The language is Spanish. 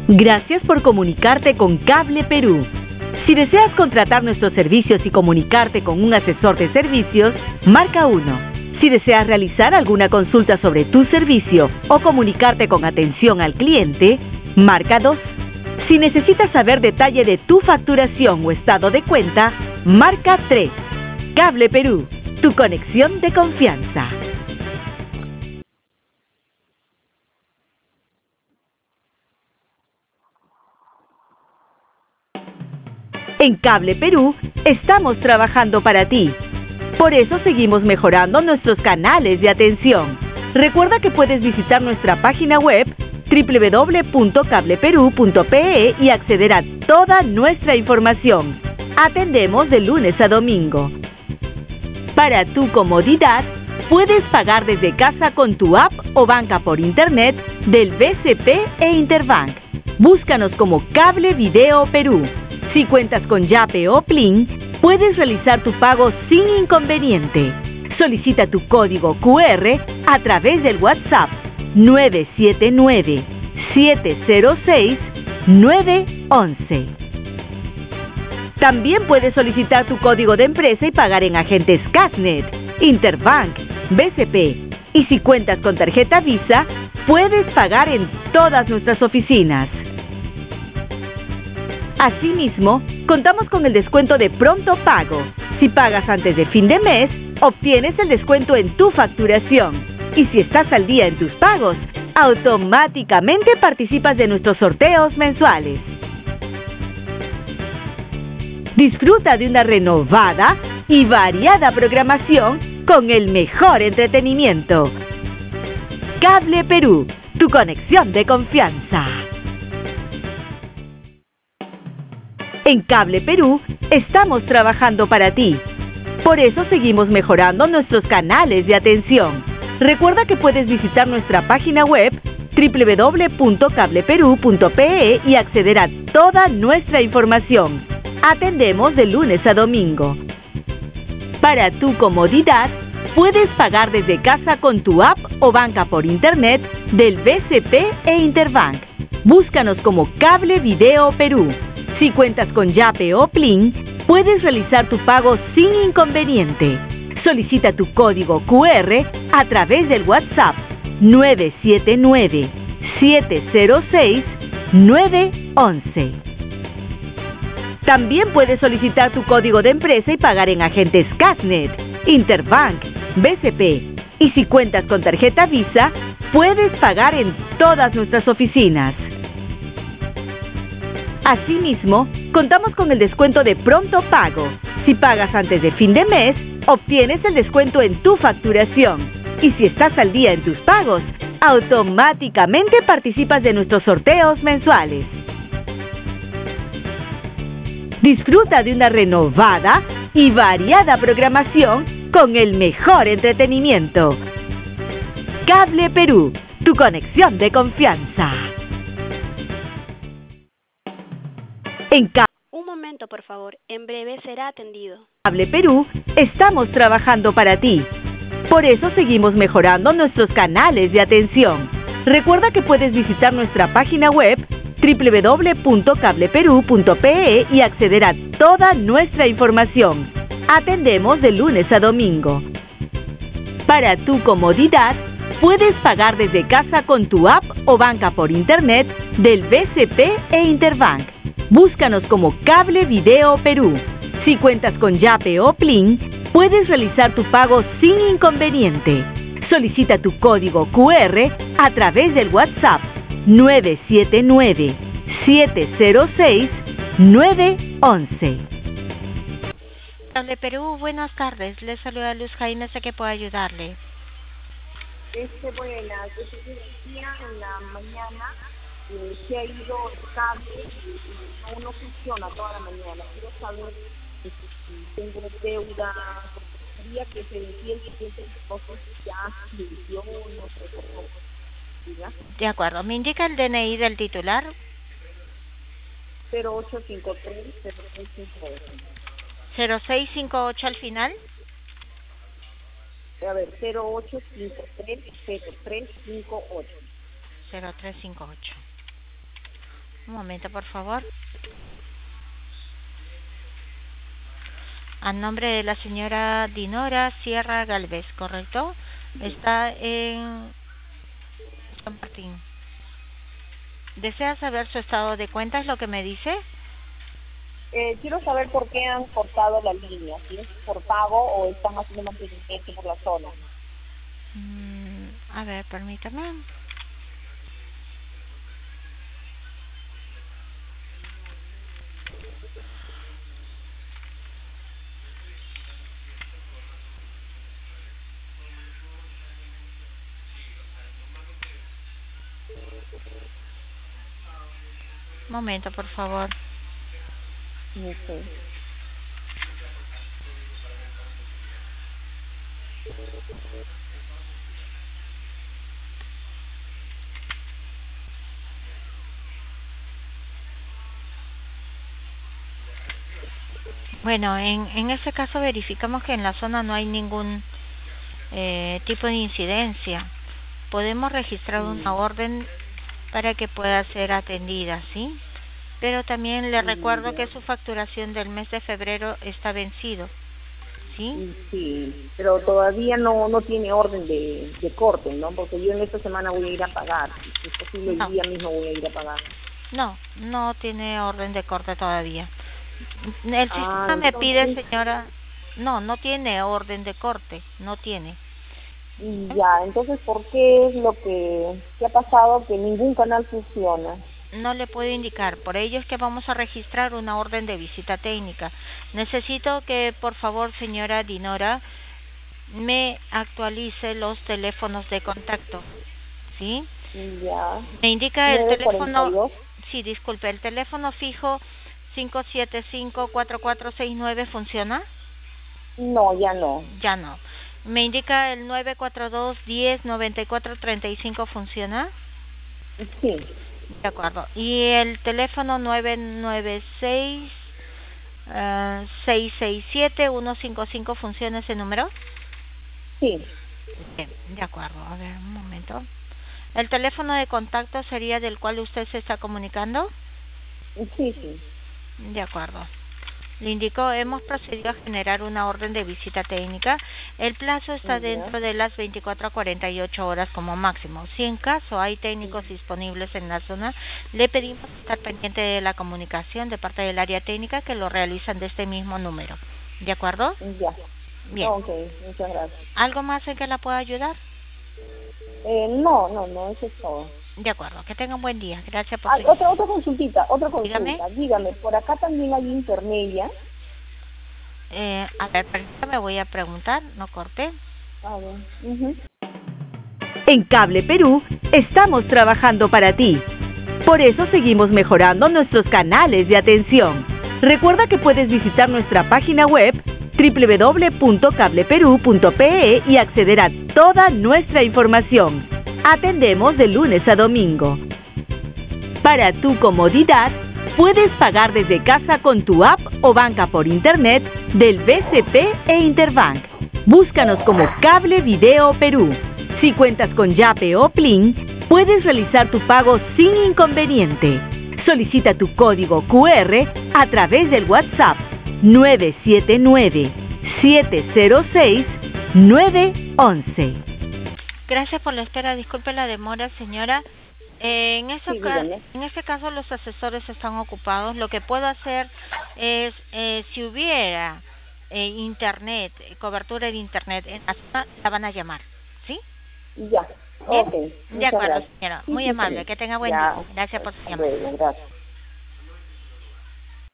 Gracias por comunicarte con Cable Perú. Si deseas contratar nuestros servicios y comunicarte con un asesor de servicios, marca 1. Si deseas realizar alguna consulta sobre tu servicio o comunicarte con atención al cliente, marca 2. Si necesitas saber detalle de tu facturación o estado de cuenta, marca 3. Cable Perú, tu conexión de confianza. En Cable Perú estamos trabajando para ti. Por eso seguimos mejorando nuestros canales de atención. Recuerda que puedes visitar nuestra página web www.cableperú.pe y acceder a toda nuestra información. Atendemos de lunes a domingo. Para tu comodidad, puedes pagar desde casa con tu app o banca por internet del BCP e Interbank. Búscanos como Cable Video Perú. Si cuentas con Yape o Plin, puedes realizar tu pago sin inconveniente. Solicita tu código QR a través del WhatsApp 979-706-911. También puedes solicitar tu código de empresa y pagar en agentes Casnet, Interbank, BCP. Y si cuentas con tarjeta Visa, puedes pagar en todas nuestras oficinas. Asimismo, contamos con el descuento de pronto pago. Si pagas antes de fin de mes, obtienes el descuento en tu facturación. Y si estás al día en tus pagos, automáticamente participas de nuestros sorteos mensuales. Disfruta de una renovada y variada programación con el mejor entretenimiento. Cable Perú, tu conexión de confianza. En Cable Perú estamos trabajando para ti. Por eso seguimos mejorando nuestros canales de atención. Recuerda que puedes visitar nuestra página web www.cableperú.pe y acceder a toda nuestra información. Atendemos de lunes a domingo. Para tu comodidad, puedes pagar desde casa con tu app o banca por internet del BCP e Interbank. Búscanos como Cable Video Perú. Si cuentas con Yape o Plin, puedes realizar tu pago sin inconveniente. Solicita tu código QR a través del WhatsApp 979-706-911. También puedes solicitar tu código de empresa y pagar en agentes Casnet, Interbank, BCP. Y si cuentas con tarjeta Visa, puedes pagar en todas nuestras oficinas. Asimismo, contamos con el descuento de pronto pago. Si pagas antes de fin de mes, obtienes el descuento en tu facturación. Y si estás al día en tus pagos, automáticamente participas de nuestros sorteos mensuales. Disfruta de una renovada y variada programación con el mejor entretenimiento. Cable Perú, tu conexión de confianza. Un momento, por favor. En breve será atendido. Cable Perú estamos trabajando para ti. Por eso seguimos mejorando nuestros canales de atención. Recuerda que puedes visitar nuestra página web www.cableperú.pe y acceder a toda nuestra información. Atendemos de lunes a domingo. Para tu comodidad, puedes pagar desde casa con tu app o banca por internet del BCP e Interbank. Búscanos como Cable Video Perú. Si cuentas con Yape o Plin, puedes realizar tu pago sin inconveniente. Solicita tu código QR a través del WhatsApp 979-706-911. Cable Perú, buenas tardes. Les saluda Luz Jaime, sé que puedo ayudarle. Buenas, decía en la mañana se ha ido el cable y no funciona toda la mañana. Quiero saber si tengo deuda, quería que se decía el siguiente cosas ya se inició, no sé cómo. De acuerdo, ¿me indica el DNI del titular? 0853-0358. 0658 al final. A ver, 0853-0358. 0358. Un momento, por favor. A nombre de la señora Dinora Sierra Galvez, ¿correcto? Está en San Martín. ¿Desea saber su estado de cuenta? ¿Es lo que me dice? Quiero saber por qué han cortado la línea, si es por pago o están haciendo mantenimiento por la zona. A ver, permítame. Momento, por favor. Okay. Bueno, en este caso verificamos que en la zona no hay ningún tipo de incidencia. Podemos registrar una orden para que pueda ser atendida, ¿sí? Pero también le recuerdo que su facturación del mes de febrero está vencido, ¿sí? Sí, pero todavía no tiene orden de corte, ¿no? Porque yo en esta semana voy a ir a pagar. Si es posible, el día mismo voy a ir a pagar. No tiene orden de corte todavía. El sistema me entonces... pide, señora, no tiene orden de corte, no tiene. Ya, entonces, ¿por qué es lo que ha pasado que ningún canal funciona? No le puedo indicar, por ello es que vamos a registrar una orden de visita técnica. Necesito que, por favor, señora Dinora, me actualice los teléfonos de contacto, ¿sí? Ya. Me indica el 942. teléfono, sí, disculpe, el teléfono fijo 575-4469, ¿funciona? No, ya no. Ya no. Me indica el 942-10-94-35, ¿funciona? Sí. De acuerdo. ¿Y el teléfono 996-667-155, funciona ese número? Sí. Bien, de acuerdo. A ver, un momento. ¿El teléfono de contacto sería del cual usted se está comunicando? Sí. De acuerdo. Le indico, hemos procedido a generar una orden de visita técnica. El plazo está dentro de las 24 a 48 horas como máximo. Si en caso hay técnicos disponibles en la zona, le pedimos estar pendiente de la comunicación de parte del área técnica que lo realizan de este mismo número. ¿De acuerdo? Ya. Bien. Ok, muchas gracias. ¿Algo más en que la pueda ayudar? No, eso es todo. De acuerdo, que tenga un buen día. Gracias por su... Otra consultita. Dígame, ¿por acá también hay internet ya? A ver, me voy a preguntar, no corte. A ver. En Cable Perú estamos trabajando para ti. Por eso seguimos mejorando nuestros canales de atención. Recuerda que puedes visitar nuestra página web www.cableperú.pe y acceder a toda nuestra información. Atendemos de lunes a domingo. Para tu comodidad, puedes pagar desde casa con tu app o banca por internet del BCP e Interbank. Búscanos como Cable Video Perú. Si cuentas con Yape o Plin, puedes realizar tu pago sin inconveniente. Solicita tu código QR a través del WhatsApp 979-706-911. Gracias por la espera, disculpe la demora, señora. En este caso los asesores están ocupados. Lo que puedo hacer es, si hubiera internet, cobertura de internet en la zona, la van a llamar, ¿sí? Ya. ¿Bien? Ok. De acuerdo, Gracias. señora. Muy amable. Que tenga buen día. Gracias por su llamada. Gracias.